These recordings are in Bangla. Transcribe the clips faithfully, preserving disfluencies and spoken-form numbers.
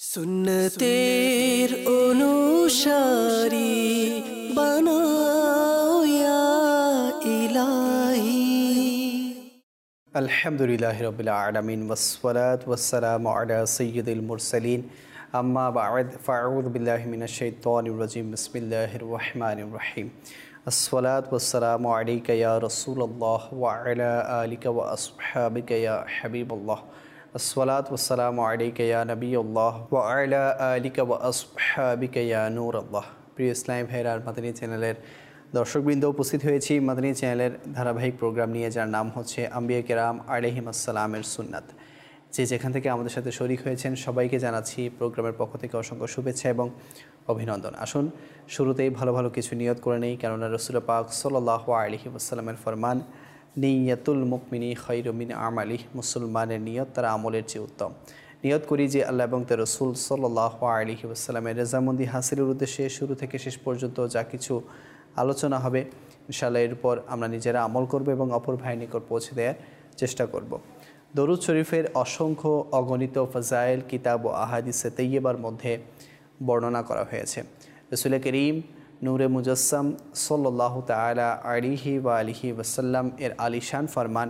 সুন্নতের অনুসারী বানাও ইয়া ইলাহি। আলহামদুলিল্লাহি রাব্বিল আলামিন ওয়াসসালাতু ওয়াসসালামু আলা সাইয়্যিদিল মুরসালিন আম্মা বা'দ ফাআউযু বিল্লাহি মিনাশ শাইতানির রাজিম বিসমিল্লাহির রহমানির রহিম। আসসালাতু ওয়াসসালামু আলাইকা ইয়া রাসূলুল্লাহ ওয়া আলা আলিকা ওয়া আসহাবিকা ইয়া হাবিবাল্লাহ। আসসালাতু ওয়াসসালামু আলাইকা ইয়া নবিয়্যুল্লাহ ওয়া আলা আলিকা ওয়া আসহাবিকা ইয়া নূরাল্লাহ। প্রিয় ইসলামী ভাইরা, মাদানী চ্যানেলের দর্শকবৃন্দ, উপস্থিত হয়েছি মাদানী চ্যানেলের ধারাবাহিক প্রোগ্রাম নিয়ে, যার নাম হচ্ছে আম্বিয়া কেরাম আলাইহিমুসসালামের সুন্নাত। যে যেখান থেকে আমাদের সাথে শরীক হয়েছেন সবাইকে জানাচ্ছি প্রোগ্রামের পক্ষ থেকে অসংখ্য শুভেচ্ছা এবং অভিনন্দন। আসুন শুরুতেই ভালো ভালো কিছু নিয়ত করে নেই, কেননা রাসূল পাক সাল্লাল্লাহু আলাইহি ওয়াসাল্লামের ফরমান, নিয়াতুল মুমিনি খায়রুম মিন আমালিহি, মুসলমানের নিয়ত তার আমলের চেয়ে উত্তম। নিয়ত করি যে আল্লাহ এবং তার রাসূল সাল্লাল্লাহু আলাইহি ওয়াসাল্লামের রেজামন্দি হাসিলের উদ্দেশ্যে শুরু থেকে শেষ পর্যন্ত যা কিছু আলোচনা হবে ইনশাআল্লাহ এর উপর আমরা নিজেরা আমল করব এবং অপর ভাই নিকট পৌঁছে দেওয়ার চেষ্টা করব। দরুদ শরীফের অসংখ্য অগণিত ফাজাইল কিতাব ও আহাদিসে তৈয়বার মধ্যে বর্ণনা করা হয়েছে। রাসূল করিম নূরে মুজাসসাম সাল্লাল্লাহু তাআলা আলাইহি ওয়া আলিহি ওয়াসাল্লাম এর আলিশান ফরমান,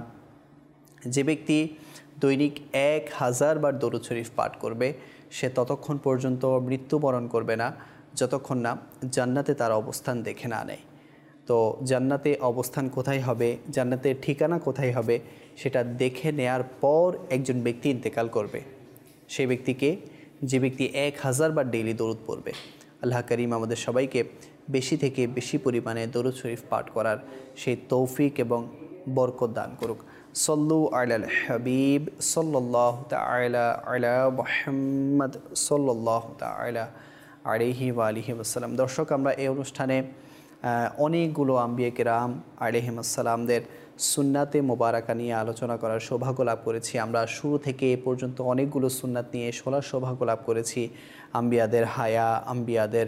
যে ব্যক্তি দৈনিক এক হাজার বার দরুদ শরীফ পাঠ করবে সে ততক্ষণ পর্যন্ত মৃত্যুবরণ করবে না যতক্ষণ না জান্নাতে তার অবস্থান দেখে না নেয়। তো জান্নাতে অবস্থান কোথায় হবে, জান্নাতের ঠিকানা কোথায় হবে, সেটা দেখে নেয়ার পর একজন ব্যক্তি ইন্তেকাল করবে। সেই ব্যক্তিকে, যে ব্যক্তি এক হাজার বার ডেইলি দরুদ পড়বে। আল্লাহ করিম আমাদের সবাইকে বেশি থেকে বেশি পরিমাণে দরুদ শরীফ পাঠ করার সেই তৌফিক এবং বরকত দান করুক। সল্লু আলাল হাবিব সাল্লাল্লাহু তাআলা আলা মুহাম্মদ সাল্লাল্লাহু তাআলা আলাইহি ওয়া আলিহি ওয়াসাল্লাম। দর্শক, আমরা এই অনুষ্ঠানে অনেকগুলো আম্বিয়া কেরাম আলাইহিমুসসালামদের সুন্নাতে মোবারাকা নিয়ে আলোচনা করার সৌভাগ্য লাভ করেছি। আমরা শুরু থেকে এ পর্যন্ত অনেকগুলো সুন্নাত নিয়ে শোনার সৌভাগ্য লাভ করেছি। আম্বিয়াদের হায়া, আম্বিয়াদের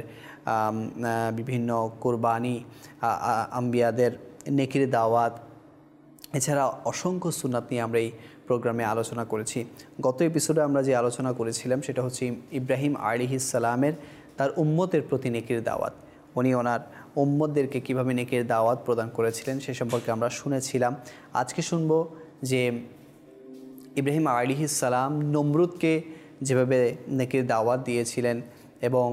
বিভিন্ন কোরবানি, আম্বিয়াদের নেকির দাওয়াত, এছাড়া অসংখ্য সুন্নাত নিয়ে আমরা এই প্রোগ্রামে আলোচনা করেছি। গত এপিসোডে আমরা যে আলোচনা করেছিলাম সেটা হচ্ছে ইব্রাহিম আলাইহিস সালামের তার উম্মতের প্রতি নেকির দাওয়াত। উনি ওনার উম্মতদেরকে কীভাবে নেকির দাওয়াত প্রদান করেছিলেন সে সম্পর্কে আমরা শুনেছিলাম। আজকে শুনব যে ইব্রাহিম আলাইহিস সালাম নমরুদকে যেভাবে নেকির দাওয়াত দিয়েছিলেন এবং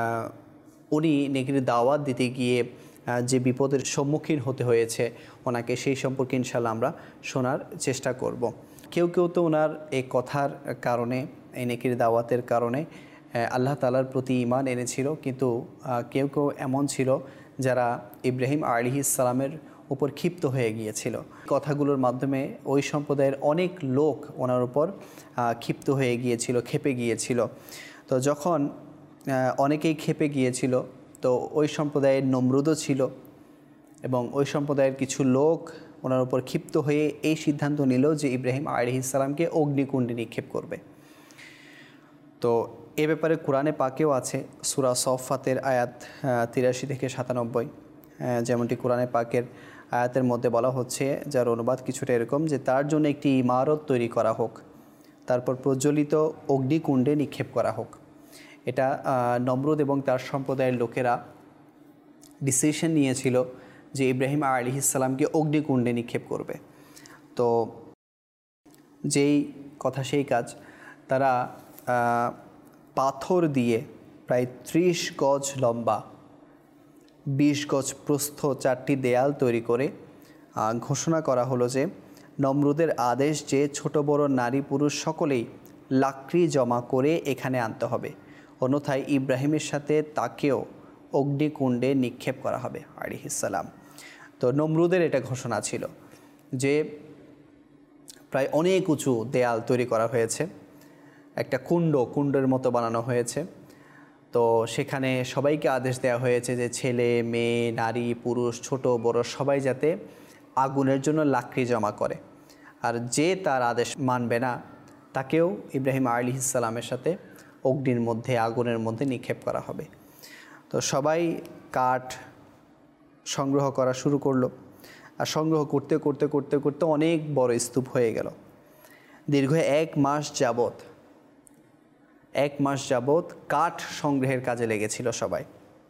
উনি নেকির দাওয়াত দিতে গিয়ে যে বিপদের সম্মুখীন হতে হয়েছে ওনাকে, সেই সম্পর্কে ইনশাআল্লাহ আমরা শোনার চেষ্টা করব। কেউ কেউ তো ওনার এই কথার কারণে, এই নেকির দাওয়াতের কারণে আল্লাহ তাআলার প্রতি ঈমান এনেছিল, কিন্তু কেউ কেউ এমন ছিল যারা ইব্রাহিম আলাইহিস সালামের উপর ক্ষিপ্ত হয়ে গিয়েছিল। কথাগুলোর মাধ্যমে ওই সম্প্রদায়ের অনেক লোক ওনার উপর ক্ষিপ্ত হয়ে গিয়েছিল, ক্ষেপে গিয়েছিল। তো যখন অনেকেই ক্ষেপে গিয়েছিল, তো ওই সম্প্রদায়ের নমরুদও ছিল এবং ওই সম্প্রদায়ের কিছু লোক ওনার উপর ক্ষিপ্ত হয়ে এই সিদ্ধান্ত নিল যে ইব্রাহিম আলাইহিস সালামকে অগ্নিকুণ্ডে নিক্ষেপ করবে। তো এ ব্যাপারে কোরআনে পাকেও আছে, সূরা সফফাতের আয়াত তিরাশি থেকে সাতানব্বই, যেমনটি কোরআনে পাকের আয়াতের মধ্যে বলা হচ্ছে, যার অনুবাদ কিছুটা এরকম যে তার জন্য একটি ইমারত তৈরি করা হোক, তারপর প্রজ্বলিত অগ্নিকুণ্ডে নিক্ষেপ করা হোক। এটা নমরুদ এবং তার সম্প্রদায়ের লোকেরা ডিসিশন নিয়েছিল যে ইব্রাহিম আলাইহিস সালামকে অগ্নিকুণ্ডে নিক্ষেপ করবে। তো যেই কথা সেই কাজ, তারা পাথর দিয়ে প্রায় ত্রিশ গজ লম্বা, বিশ গজ প্রস্থ চারটি দেয়াল তৈরি করে ঘোষণা করা হলো যে নমরুদের আদেশ যে ছোট বড় নারী পুরুষ সকলেই লাকড়ি জমা করে এখানে আনতে হবে, অন্যথায় ইব্রাহিমের সাথে তাকেও অগ্নিকুণ্ডে নিক্ষেপ করা হবে আলাইহিস সালাম। তো নমরুদের এটা ঘোষণা ছিল যে প্রায় অনেক উঁচু দেয়াল তৈরি করা হয়েছে, একটা কুণ্ড কুণ্ডের মতো বানানো হয়েছে। তো সেখানে সবাইকে আদেশ দেওয়া হয়েছে যে ছেলে মেয়ে নারী পুরুষ ছোট বড় সবাই যাতে আগুনের জন্য লাকড়ি জমা করে, আর যে তার আদেশ মানবে না তাকেও ইব্রাহিম আলাইহিস সালামের সাথে অগ্নির মধ্যে, আগুনের মধ্যে নিক্ষেপ করা হবে। তো সবাই কাঠ সংগ্রহ করা শুরু করলো, আর সংগ্রহ করতে করতে করতে করতে অনেক বড় স্তূপ হয়ে গেল। দীর্ঘ এক মাস যাবত এক মাস যাবৎ কাঠ সংগ্রহের কাজে লেগেছিল সবাই।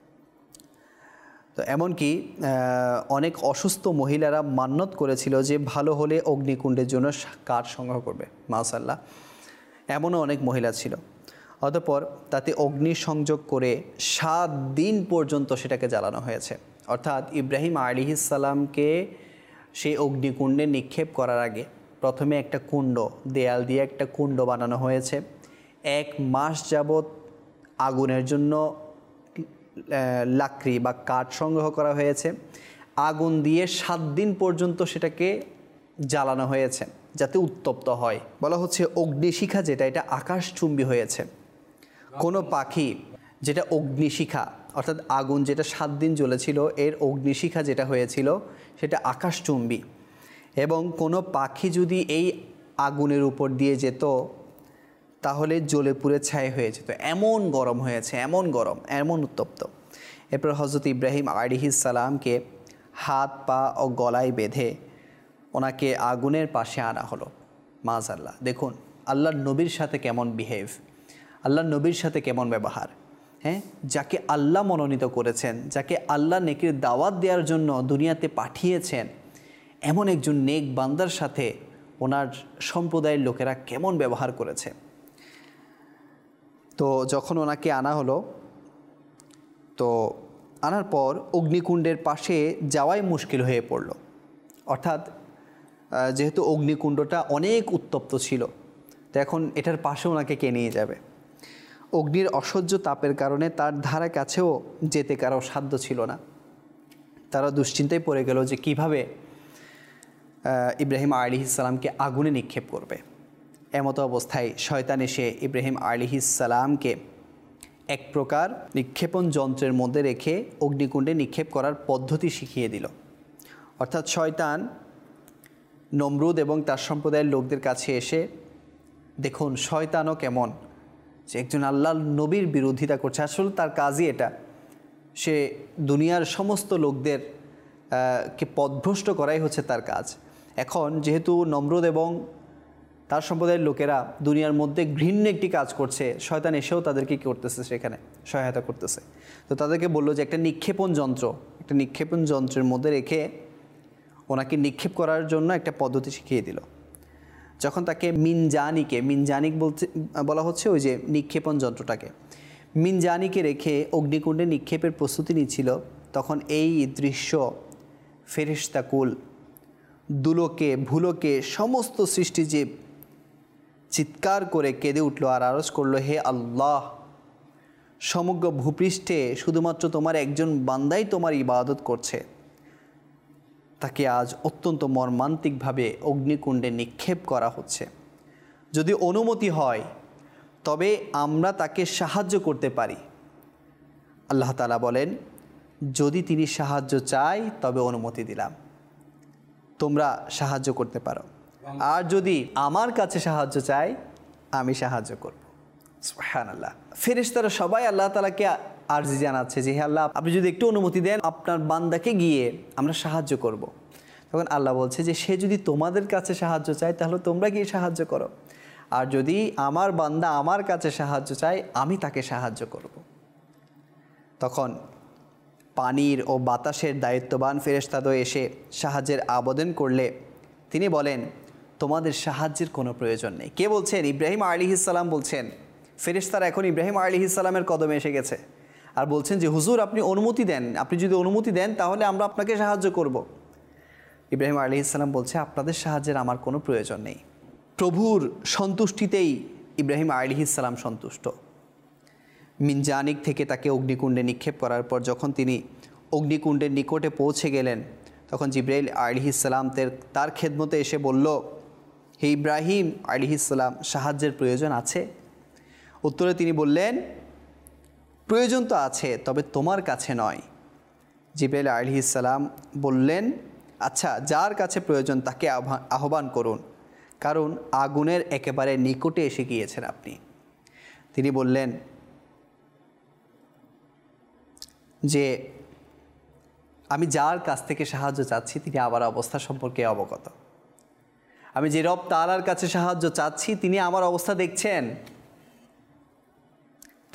তো এমনকি অনেক অসুস্থ মহিলারা মান্যত করেছিল যে ভালো হলে অগ্নিকুণ্ডের জন্য কাঠ সংগ্রহ করবে। মাশাআল্লাহ, এমনও অনেক মহিলা ছিল। অতঃপর তাতে অগ্নি সংযোগ করে সাত দিন পর্যন্ত সেটাকে জ্বালানো হয়েছে। অর্থাৎ ইব্রাহিম আলাইহিস সালামকে সেই অগ্নিকুণ্ডে নিক্ষেপ করার আগে প্রথমে একটা কুণ্ড, দেয়াল দিয়ে একটা কুণ্ড বানানো হয়েছে। এক মাস যাবৎ আগুনের জন্য লাকড়ি বা কাঠ সংগ্রহ করা হয়েছে। আগুন দিয়ে সাত দিন পর্যন্ত সেটাকে জ্বালানো হয়েছে যাতে উত্তপ্ত হয়। বলা হচ্ছে অগ্নিশিখা যেটা, এটা আকাশচুম্বী হয়েছে। কোনো পাখি যেটা অগ্নিশিখা, অর্থাৎ আগুন যেটা সাত দিন জ্বলেছিল, এর অগ্নিশিখা যেটা হয়েছিল সেটা আকাশচুম্বী। এবং কোনো পাখি যদি এই আগুনের উপর দিয়ে যেত তাহলে জ্বলে পুড়ে ছাই হয়ে যেত। এমন গরম হয়েছে, এমন গরম, এমন উত্তপ্ত। এরপর হযরত ইব্রাহিম আলাইহিস সালামকে হাত পা ও গলায় বেঁধে ওনাকে আগুনের পাশে আনা হলো। মাশাআল্লাহ, দেখুন আল্লাহর নবীর সাথে কেমন বিহেভ, আল্লাহর নবীর সাথে কেমন ব্যবহার। হ্যাঁ, যাকে আল্লাহ মনোনীত করেছেন, যাকে আল্লাহ নেকির দাওয়াত দেওয়ার জন্য দুনিয়াতে পাঠিয়েছেন, এমন একজন নেক বান্দার সাথে ওনার সম্প্রদায়ের লোকেরা কেমন ব্যবহার করেছে। তো যখন ওনাকে আনা হলো, তো আনার পর অগ্নিকুণ্ডের পাশে যাওয়াই মুশকিল হয়ে পড়ল। অর্থাৎ যেহেতু অগ্নিকুণ্ডটা অনেক উত্তপ্ত ছিল, তো এখন এটার পাশে ওনাকে কে নিয়ে যাবে। অগ্নির অসহ্য তাপের কারণে তার ধারে কাছেও যেতে কারো সাধ্য ছিল না। তারা দুশ্চিন্তায় পড়ে গেল যে কিভাবে ইব্রাহিম আলাইহিস সালামকে আগুনে নিক্ষেপ করবে। এমতো অবস্থায় শয়তান এসে ইব্রাহিম আলাইহিস সালামকে এক প্রকার নিক্ষেপণ যন্ত্রের মধ্যে রেখে অগ্নিকুণ্ডে নিক্ষেপ করার পদ্ধতি শিখিয়ে দিল। অর্থাৎ শয়তান নমরুদ এবং তার সম্প্রদায়ের লোকদের কাছে এসে, দেখুন শয়তানও কেমন, যে একজন আল্লাহর নবীর বিরোধিতা করছে, আসলে তার কাজই এটা। সে দুনিয়ার সমস্ত লোকদের কে পথভ্রষ্ট করাই হচ্ছে তার কাজ। এখন যেহেতু নমরুদ এবং তার সম্প্রদায়ের লোকেরা দুনিয়ার মধ্যে ঘৃণ্য একটি কাজ করছে, শয়তান এসেও তাদেরকে কী করতেছে, সেখানে সহায়তা করতেছে। তো তাদেরকে বললো যে একটা নিক্ষেপণ যন্ত্র, একটা নিক্ষেপণ যন্ত্রের মধ্যে রেখে ওনাকে নিক্ষেপ করার জন্য একটা পদ্ধতি শিখিয়ে দিল। যখন তাকে মিনজানিকে, মিনজানিক বলতে বলা হচ্ছে ওই যে নিক্ষেপণ যন্ত্রটাকে, মিনজানিকে রেখে অগ্নিকুণ্ডে নিক্ষেপের প্রস্তুতি নিচ্ছিল, তখন এই দৃশ্য ফেরেশতাকুল, দুলোকে ভুলোকে সমস্ত সৃষ্টিজীব চিৎকার করে কেঁদে উঠল আর আরজ করলো, হে আল্লাহ, সমগ্র ভূপৃষ্ঠে শুধুমাত্র তোমার একজন বান্দাই তোমার ইবাদত করছে, তাকে আজ অত্যন্ত মর্মান্তিকভাবে অগ্নিকুণ্ডে নিক্ষেপ করা হচ্ছে। যদি অনুমতি হয় তবে আমরা তাকে সাহায্য করতে পারি। আল্লাহ তাআলা বলেন, যদি তিনি সাহায্য চায় তবে অনুমতি দিলাম, তোমরা সাহায্য করতে পারো, আর যদি আমার কাছে সাহায্য চাই আমি সাহায্য করব। সুবহানাল্লাহ। ফেরেশতারা সবাই আল্লাহ তাআলাকে আরজি জানাচ্ছে যে হে আল্লাহ, আপনি যদি একটু অনুমতি দেন আপনার বান্দাকে গিয়ে আমরা সাহায্য করব। তখন আল্লাহ বলছে যে সে যদি তোমাদের কাছে সাহায্য চায় তাহলে তোমরা গিয়ে সাহায্য করো, আর যদি আমার বান্দা আমার কাছে সাহায্য চায় আমি তাকে সাহায্য করব। তখন পানির ও বাতাসের দায়িত্ববান ফেরেশতাদও এসে সাহায্যের আবেদন করলে তিনি বলেন, তোমাদের সাহায্যের কোনো প্রয়োজন নেই। কে বলছেন? ইব্রাহিম আলাইহিস সালাম বলছেন। ফেরেশতারা এখন ইব্রাহিম আলাইহিস সালামের কদমে এসে গেছে আর বলছেন যে হুজুর আপনি অনুমতি দেন, আপনি যদি অনুমতি দেন তাহলে আমরা আপনাকে সাহায্য করব। ইব্রাহিম আলাইহিস সালাম বলছে, আপনাদের সাহায্যের আমার কোনো প্রয়োজন নেই। প্রভুর সন্তুষ্টিতেই ইব্রাহিম আলাইহিস সালাম সন্তুষ্ট। মিনজানিক থেকে তাকে অগ্নিকুণ্ডে নিক্ষেপ করার পর যখন তিনি অগ্নিকুণ্ডের নিকটে পৌঁছে গেলেন, তখন জিবরাইল আলাইহিস সালাম তার খেদমতে এসে বলল, হে ইব্রাহিম আলাইহিস সালাম, সাহায্যের প্রয়োজন আছে? উত্তরে তিনি বললেন, প্রয়োজন তো আছে, তবে তোমার কাছে নয়। জিবরাইল আলাইহিস সালাম বললেন, আচ্ছা, যার কাছে প্রয়োজন তাকে আহ্বান করুন, কারণ আগুনের একেবারে নিকটে এসে গিয়েছেন আপনি। তিনি বললেন যে আমি যার কাছ থেকে সাহায্য চাচ্ছি তিনি আমার অবস্থা সম্পর্কে অবগত। আমি যে রব তাআলার কাছে সাহায্য চাচ্ছি তিনি আমার অবস্থা দেখছেন।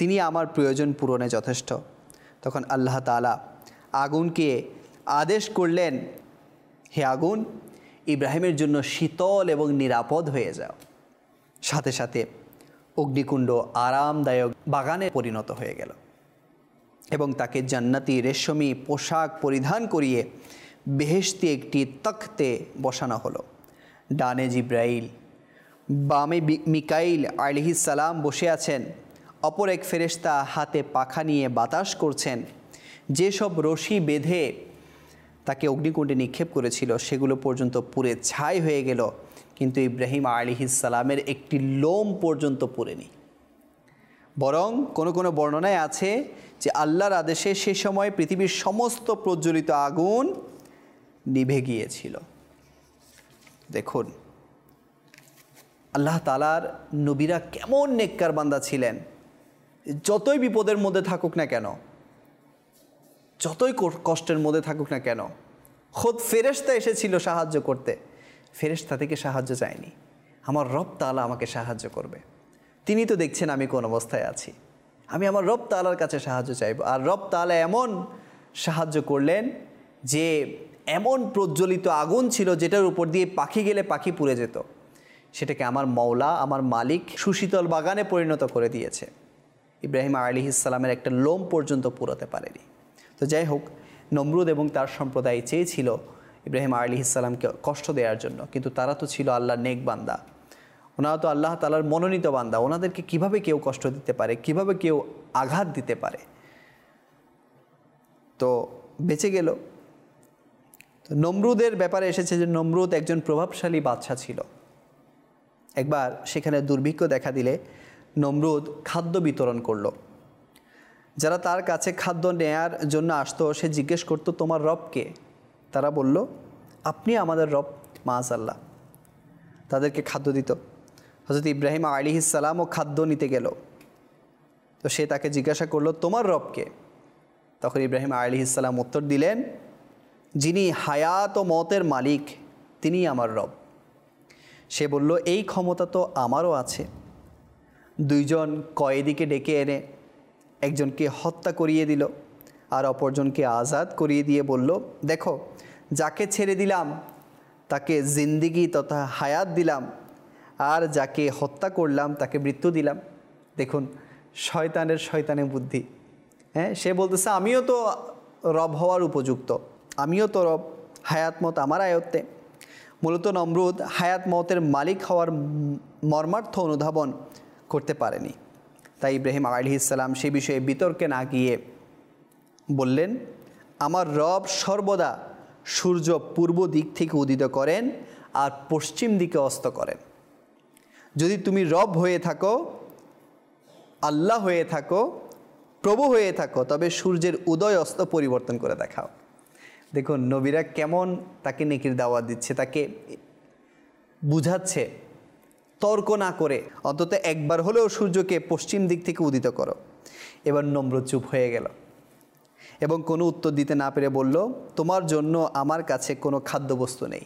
তিনি আমার প্রয়োজন পূরণে যথেষ্ট। তখন আল্লাহ তাআলা আগুনকে আদেশ করলেন, হে আগুন, ইব্রাহিমের জন্য শীতল এবং নিরাপদ হয়ে যাও। সাথে সাথে অগ্নিকুণ্ড আরামদায়ক বাগানে পরিণত হয়ে গেল এবং তাকে জান্নাতি রেশমি পোশাক পরিধান করিয়ে বেহেশতি একটি তখতে বসানো হলো। ডানে জিব্রাইল, বামে মিকাইল আলাইহিস সালাম বসে আছেন। অপর এক ফেরেশতা হাতে পাখা নিয়ে বাতাস করছেন। যেসব রশি বেঁধে তাকে অগ্নিকুণ্ডে নিক্ষেপ করেছিল সেগুলো পর্যন্ত পুড়ে ছাই হয়ে গেল, কিন্তু ইব্রাহিম আলাইহিস সালামের একটি লোম পর্যন্ত পুড়েনি। বরং কোনো কোনো বর্ণনায় আছে যে আল্লাহর আদেশে সে সময় পৃথিবীর সমস্ত প্রজ্বলিত আগুন নিভে গিয়েছিল। দেখুন আল্লাহ তাআলার নবীরা কেমন নেককার বান্দা ছিলেন। যতই বিপদের মধ্যে থাকুক না কেন, যতই কষ্টের মধ্যে থাকুক না কেন, খোদ ফেরেশতা এসেছিল সাহায্য করতে, ফেরেশতা থেকে সাহায্য চায়নি। আমার রব তাআলা আমাকে সাহায্য করবে, তিনি তো দেখছেন আমি কোন অবস্থায় আছি, আমি আমার রব তাআলার কাছে সাহায্য চাইব। আর রব তাআলা এমন সাহায্য করলেন যে এমন প্রজ্বলিত আগুন ছিল যেটার উপর দিয়ে পাখি গেলে পাখি পুড়ে যেত, সেটাকে আমার মওলা, আমার মালিক সুশীতল বাগানে পরিণত করে দিয়েছে। ইব্রাহিম আলাইহিস সালামের একটা লোম পর্যন্ত পুড়াতে পারেনি। তো যাই হোক, নমরুদ এবং তার সম্প্রদায় চেয়েছিল ইব্রাহিম আলাইহিস সালামকে কষ্ট দেওয়ার জন্য, কিন্তু তারা তো ছিল আল্লাহর নেক বান্দা, ওনারা তো আল্লাহ তাআলার মনোনীত বান্দা। ওনাদেরকে কিভাবে কেউ কষ্ট দিতে পারে, কিভাবে কেউ আঘাত দিতে পারে? তো বেঁচে গেল। তো নমরুদের ব্যাপারে এসেছে যে নমরুদ একজন প্রভাবশালী বাদশা ছিল। একবার সেখানে দুর্ভিক্ষ দেখা দিলে নমরুদ খাদ্য বিতরণ করলো। যারা তার কাছে খাদ্য নেয়ার জন্য আসতো সে জিজ্ঞেস করতো, তোমার রব কে? তারা বলল, আপনি আমাদের রব, মাআযাল্লাহ। তাদেরকে খাদ্য দিত। হযরত ইব্রাহিম আলাইহিস সালামও খাদ্য নিতে গেল। তো সে তাকে জিজ্ঞাসা করলো, তোমার রব কে? তখন ইব্রাহিম আলাইহিস সালাম উত্তর দিলেন, যিনি হায়াত ও মতের মালিক তিনিই আমার রব। সে বলল, এই ক্ষমতা তো আমারও আছে। দুইজন কয়েদিকে ডেকে এনে একজনকে হত্যা করিয়ে দিল আর অপরজনকে আজাদ করিয়ে দিয়ে বলল, দেখো, যাকে ছেড়ে দিলাম তাকে জিন্দিগি তথা হায়াত দিলাম, আর যাকে হত্যা করলাম তাকে মৃত্যু দিলাম। দেখুন শয়তানের শয়তানের বুদ্ধি। হ্যাঁ, সে বলতেছে আমিও তো রব হওয়ার উপযুক্ত, আমিও তো রব, হায়াত মত আমার আয়ত্তে। মূলত নমরুদ হায়াত মতের মালিক হওয়ার মর্মার্থ অনুধাবন করতে পারেনি। তাই ইব্রাহিম আলাইহিস সালাম সে বিষয়ে বিতর্কে না গিয়ে বললেন, আমার রব সর্বদা সূর্য পূর্ব দিক থেকে উদিত করেন আর পশ্চিম দিকে অস্ত করেন। যদি তুমি রব হয়ে থাকো, আল্লাহ হয়ে থাকো, প্রভু হয়ে থাকো, তবে সূর্যের উদয় অস্ত পরিবর্তন করে দেখাও। দেখুন নবীরা কেমন তাকে নেকির দাওয়াত দিচ্ছে, তাকে বুঝাচ্ছে, তর্ক না করে অন্তত একবার হলেও সূর্যকে পশ্চিম দিক থেকে উদিত করো। এবার নমরুদ চুপ হয়ে গেল এবং কোনো উত্তর দিতে না পেরে বলল, তোমার জন্য আমার কাছে কোনো খাদ্যবস্তু নেই,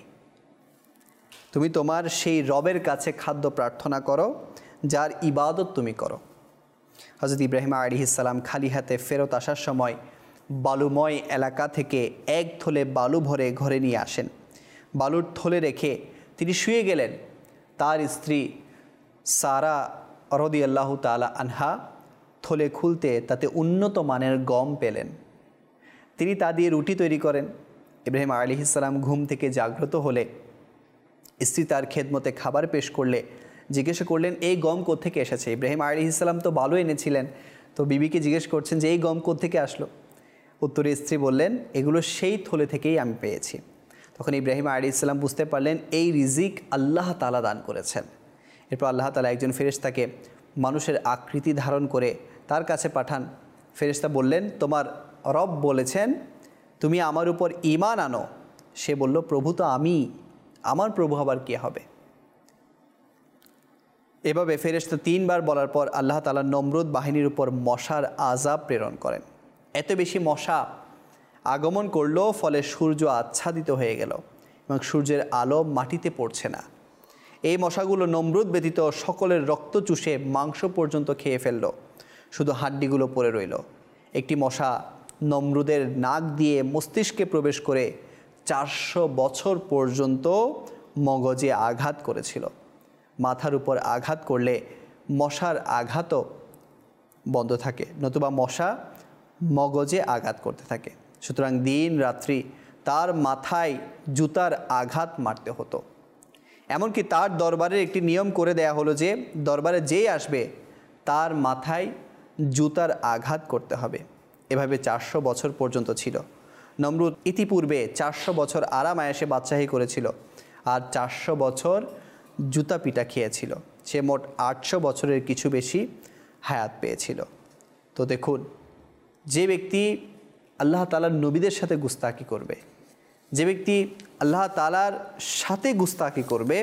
তুমি তোমার সেই রবের কাছে খাদ্য প্রার্থনা করো যার ইবাদত তুমি করো। হযরত ইব্রাহিম আলাইহিস সালাম খালি হাতে ফেরত আসার সময় বালুময় এলাকা থেকে এক থলে বালু ভরে ঘরে নিয়ে আসেন। বালুর থলে রেখে তিনি শুয়ে গেলেন। তার স্ত্রী সারা রাদিয়াল্লাহু তাআলা আনহা থলে খুলতে তাতে উন্নত মানের গম পেলেন। তিনি তা দিয়ে রুটি তৈরি করেন। ইব্রাহিম আলাইহিস সালাম ঘুম থেকে জাগ্রত হলে স্ত্রী তার খেদমতে খাবার পেশ করলে জিজ্ঞেস করলেন, এই গম কোত্থেকে এসেছে? ইব্রাহিম আলাইহিস সালাম তো বালু এনেছিলেন, তো বিবিকে জিজ্ঞেস করছেন যে এই গম কোত্থেকে আসলো? উত্তরে স্ত্রী বললেন, এগুলো সেই থলে থেকেই আমি পেয়েছি। তখন ইব্রাহিম আলাইহিস সালাম বুঝতে পারলেন এই রিজিক আল্লাহ তাআলা দান করেছেন। এরপর আল্লাহ তাআলা একজন ফেরেশতাকে মানুষের আকৃতি ধারণ করে তার কাছে পাঠান। ফেরেশতা বললেন, তোমার রব বলেছেন তুমি আমার উপর ঈমান আনো। সে বলল, প্রভু তো আমি, আমার প্রভু আবার কে হবে? এভাবে ফেরেশতা তিনবার বলার পর আল্লাহ তাআলা নমরুদ বাহিনীর উপর মশার আযাব প্রেরণ করেন। এত বেশি মশা আগমন করলো, ফলে সূর্য আচ্ছাদিত হয়ে গেল এবং সূর্যের আলো মাটিতে পড়ছে না। এই মশাগুলো নমরুদ ব্যতীত সকলের রক্ত চুষে মাংস পর্যন্ত খেয়ে ফেলল। শুধু হাড্ডিগুলো পড়ে রইল। একটি মশা নমরুদের নাক দিয়ে মস্তিষ্কে প্রবেশ করে চারশো বছর পর্যন্ত মগজে আঘাত করেছিল। মাথার উপর আঘাত করলে মশার আঘাতও বন্ধ থাকে, নতুবা মশা মগজে আঘাত করতে থাকে। সুতরাং দিন রাত্রি তার মাথায় জুতার আঘাত মারতে হতো। এমনকি তার দরবারের একটি নিয়ম করে দেয়া হলো যে দরবারে যেই আসবে তার মাথায় জুতার আঘাত করতে হবে। এভাবে চারশো বছর পর্যন্ত ছিল। নমরুদ ইতিপূর্বে চারশো বছর আরাম আয়েশে বাদশাহী করেছিল আর চারশো বছর জুতা পিটা খেয়েছিল। সে মোট আটশো বছরের কিছু বেশি হায়াত পেয়েছিল। তো দেখুন, যে ব্যক্তি আল্লাহ তাআলার নবীদের সাথে গুস্তাখি করবে, যে ব্যক্তি আল্লাহ তাআলার সাথে গুস্তাখি করবে,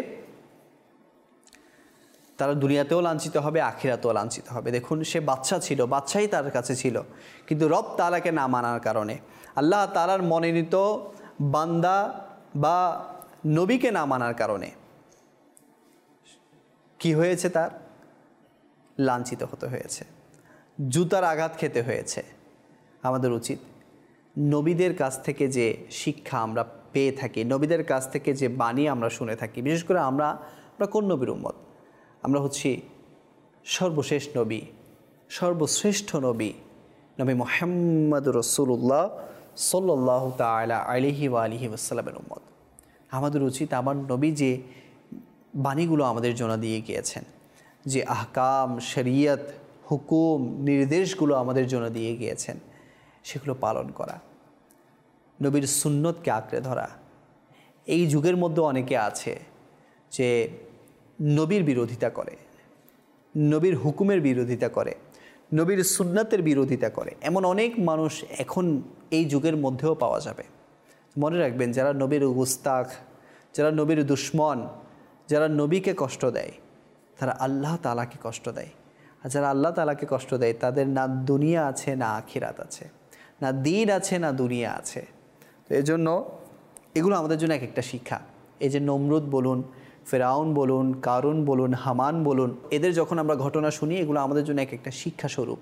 তারা দুনিয়াতেও লাঞ্ছিত হবে, আখিরাতেও লাঞ্ছিত হবে। দেখুন, সে বাদশা ছিল, বাদশাই তার কাছে ছিল, কিন্তু রব তাআলাকে না মানার কারণে, আল্লাহ তাআলার মনোনীত বান্দা বা নবীকে না মানার কারণে কি হয়েছে? তার লাঞ্ছিত হতে হয়েছে, জুতার আঘাত খেতে হয়েছে। আমাদের উচিত নবীদের কাছ থেকে যে শিক্ষা আমরা পেয়ে থাকি, নবীদের কাছ থেকে যে বাণী আমরা শুনে থাকি, বিশেষ করে আমরা আমরা কোন নবীর উম্মত? আমরা হচ্ছি সর্বশেষ নবী, সর্বশ্রেষ্ঠ নবী, নবী মুহাম্মদ রাসূলুল্লাহ সাল্লাল্লাহু তাআলা আলাইহি ওয়া আলিহি ওয়াসাল্লামের উম্মত। আমাদের উচিত আমার নবী যে বাণীগুলো আমাদের জন্য দিয়ে গিয়েছেন, যে আহকাম, শরীয়ত, হুকুম, নির্দেশগুলো আমাদের জন্য দিয়ে গিয়েছেন, সেগুলো পালন করা, নবীর সুন্নতকে আঁকড়ে ধরা। এই যুগের মধ্যে অনেকে আছে যে নবীর বিরোধিতা করে, নবীর হুকুমের বিরোধিতা করে, নবীর সুন্নতের বিরোধিতা করে। এমন অনেক মানুষ এখন এই যুগের মধ্যেও পাওয়া যাবে। মনে রাখবেন, যারা নবীর গুস্তাখ, যারা নবীর দুশ্মন, যারা নবীকে কষ্ট দেয়, তারা আল্লাহ তাআলাকে কষ্ট দেয়। আর যারা আল্লাহ তাআলাকে কষ্ট দেয়, তাদের না দুনিয়া আছে না আখিরাত আছে, না দিন আছে না দুনিয়া আছে। তো এই জন্য এগুলো আমাদের জন্য এক একটা শিক্ষা। এই যে নমরুদ বলুন, ফেরাউন বলুন, কারুন বলুন, হামান বলুন, এদের যখন আমরা ঘটনা শুনি, এগুলো আমাদের জন্য এক একটা শিক্ষা স্বরূপ।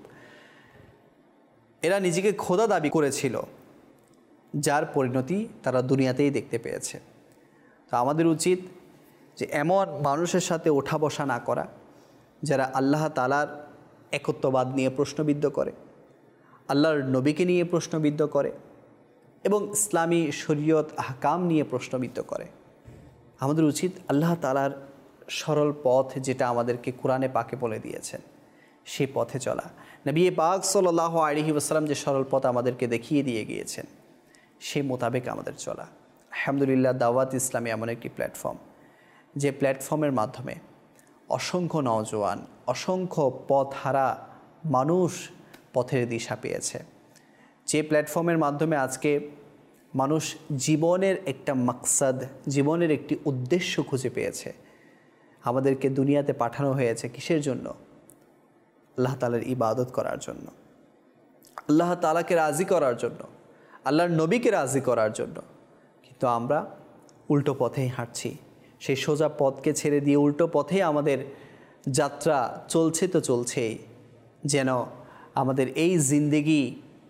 এরা নিজেকে খোদা দাবি করেছিল, যার পরিণতি তারা দুনিয়াতেই দেখতে পেয়েছে। তো আমাদের উচিত যে এমন মানুষের সাথে ওঠা বসা না করা, যারা আল্লাহ তাআলার একত্ববাদ নিয়ে প্রশ্নবিদ্ধ করে, আল্লাহর নবীকে নিয়ে প্রশ্নবিদ্ধ করে এবং ইসলামী শরীয়ত আহকাম নিয়ে প্রশ্নবিদ্ধ করে। আমাদের উচিত আল্লাহ তাআলার সরল পথ, যেটা আমাদেরকে কোরআনে পাকে বলে দিয়েছেন, সেই পথে চলা। নবী পাক সাল্লাল্লাহু আলাইহি ওয়াসাল্লাম যে সরল পথ আমাদেরকে দেখিয়ে দিয়ে গিয়েছেন, সেই মোতাবেক আমাদের চলা। আলহামদুলিল্লাহ, দাওয়াত ইসলামী এমন একটি প্ল্যাটফর্ম, যে প্ল্যাটফর্মের মাধ্যমে অসংখ্য নওজোয়ান, অসংখ্য পথহারা মানুষ পথের দিশা পেয়েছে। যে প্ল্যাটফর্মের মাধ্যমে আজকে মানুষ জীবনের একটা মাকসাদ, জীবনের একটি উদ্দেশ্য খুঁজে পেয়েছে। আমাদেরকে দুনিয়াতে পাঠানো হয়েছে কিসের জন্য? আল্লাহ তাআলার ইবাদত করার জন্য, আল্লাহ তাআলাকে রাজি করার জন্য, আল্লাহর নবীকে রাজি করার জন্য। কিন্তু আমরা উল্টো পথেই হাঁটছি। সেই সোজা পথকে ছেড়ে দিয়ে উল্টো পথেই আমাদের যাত্রা চলছে। তো চলছেই, যেন আমাদের এই জিন্দেগি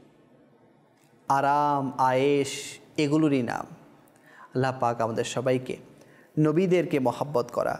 আরাম, আয়েশ এগুলোরই নাম। আল্লাহ পাক আমাদের সবাইকে নবীদেরকে মহাব্বত করা,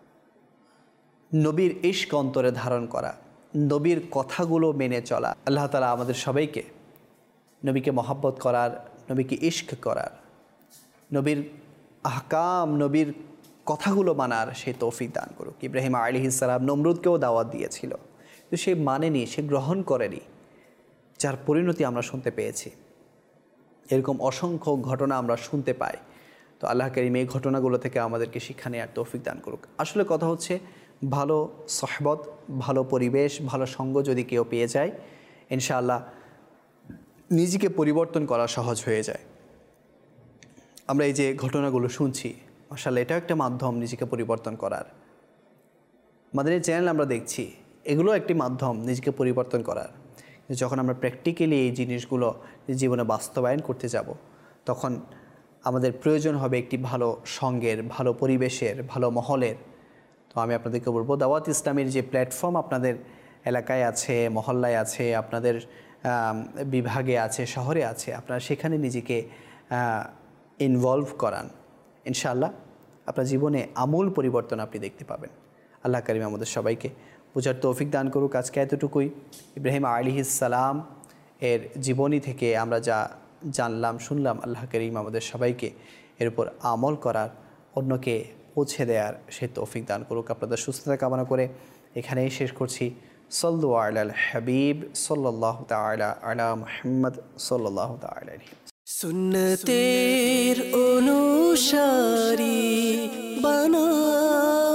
নবীর ইশক অন্তরে ধারণ করা, নবীর কথাগুলো মেনে চলা। আল্লাহ তাআলা আমাদের সবাইকে নবীকে মহাব্বত করার, নবীকে ইশক করার, নবীর আহকাম, নবীর কথাগুলো মানার সেই তৌফিক দান করুক। ইব্রাহিম আলাইহিস সালাম নমরুদকেও দাওয়াত দিয়েছিল, কিন্তু সে মানেনি, সে গ্রহণ করেনি, যার পরিণতি আমরা শুনতে পেয়েছি। এরকম অসংখ্য ঘটনা আমরা শুনতে পাই। তো আল্লাহ কারীম এই ঘটনাগুলো থেকে আমাদেরকে শিক্ষা নেওয়ার তৌফিক দান করুক। আসলে কথা হচ্ছে, ভালো সহবত, ভালো পরিবেশ, ভালো সঙ্গ যদি কেউ পেয়ে যায়, ইনশাআল্লাহ নিজেকে পরিবর্তন করা সহজ হয়ে যায়। আমরা এই যে ঘটনাগুলো শুনছি, মাশাআল্লাহ এটা একটা মাধ্যম নিজেকে পরিবর্তন করার। আমাদের এই চ্যানেল আমরা দেখছি, এগুলো একটি মাধ্যম নিজেকে পরিবর্তন করার। যখন আমরা প্র্যাকটিক্যালি এই জিনিসগুলো জীবনে বাস্তবায়ন করতে যাব, তখন আমাদের প্রয়োজন হবে একটি ভালো সঙ্গের, ভালো পরিবেশের, ভালো মহলের। তো আমি আপনাদেরকে বলবো, দাওয়াত ইসলামের যে প্ল্যাটফর্ম আপনাদের এলাকায় আছে, মহল্লায় আছে, আপনাদের বিভাগে আছে, শহরে আছে, আপনারা সেখানে নিজেকে ইনভলভ করান, ইনশাআল্লাহ আপনার জীবনে আমূল পরিবর্তন আপনি দেখতে পাবেন। আল্লাহ কারীম আমাদের সবাইকে বোঝার তৌফিক দান করুক। আজকে এতটুকুই। ইব্রাহিম আলাইহিস সালাম এর জীবনী থেকে আমরা যা জানলাম, শুনলাম, আল্লাহ কারীম আমাদের সবাইকে এর উপর আমল করার, অন্যকে পৌঁছে দেওয়ার সে তৌফিক দান করুক। আপনাদের সুস্থতা কামনা করে এখানেই শেষ করছি। সাল্লু আলাল হাবিব সাল্লাল্লাহু তাআলা আলা মুহাম্মদ সাল্লাল্লাহু তাআলা আলাইহি। সুন্নতের অনুসারী বানাও